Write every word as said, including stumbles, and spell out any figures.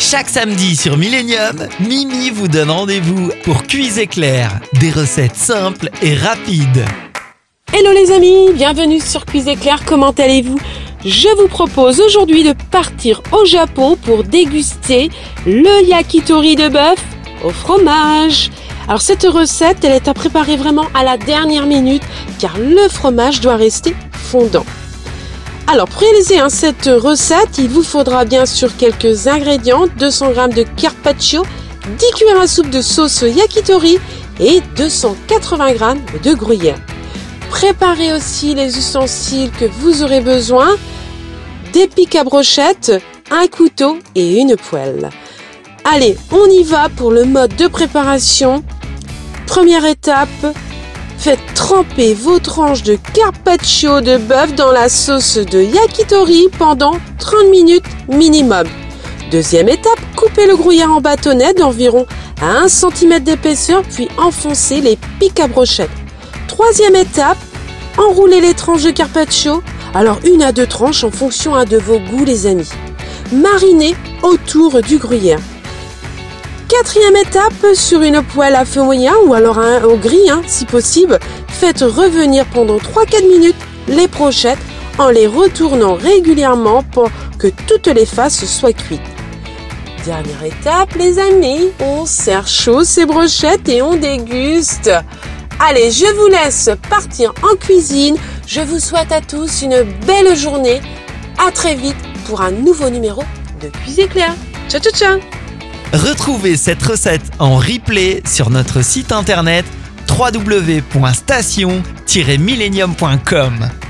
Chaque samedi sur Millennium, Mimi vous donne rendez-vous pour Cuise Éclair. Des recettes simples et rapides. Hello les amis, bienvenue sur Cuise Éclair, comment allez-vous ? Je vous propose aujourd'hui de partir au Japon pour déguster le yakitori de bœuf au fromage. Alors cette recette, elle est à préparer vraiment à la dernière minute car le fromage doit rester fondant. Alors pour réaliser hein, cette recette, il vous faudra bien sûr quelques ingrédients, deux cents grammes de carpaccio, dix cuillères à soupe de sauce yakitori et deux cent quatre-vingts grammes de gruyère. Préparez aussi les ustensiles que vous aurez besoin, des pics à brochettes, un couteau et une poêle. Allez, on y va pour le mode de préparation. Première étape, faites tremper vos tranches de carpaccio de bœuf dans la sauce de yakitori pendant trente minutes minimum. Deuxième étape, coupez le gruyère en bâtonnets d'environ à un centimètre d'épaisseur puis enfoncez les pics à brochettes. Troisième étape, enroulez les tranches de carpaccio, alors une à deux tranches en fonction hein, de vos goûts les amis. Marinez autour du gruyère. Quatrième étape, sur une poêle à feu moyen ou alors hein, au gris hein, si possible, faites revenir pendant trois à quatre minutes les brochettes en les retournant régulièrement pour que toutes les faces soient cuites. Dernière étape les amis, on sert chaud ces brochettes et on déguste. Allez, je vous laisse partir en cuisine. Je vous souhaite à tous une belle journée. À très vite pour un nouveau numéro de Cuise Éclair. Ciao, ciao, ciao. Retrouvez cette recette en replay sur notre site internet w w w point station tiret millennium point com.